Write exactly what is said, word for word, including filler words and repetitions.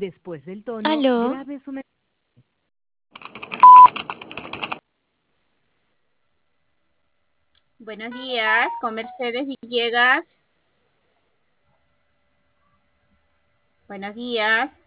Después del tono, Aló, grabe su mensaje. Buenos días, con Mercedes Villegas. Buenos días.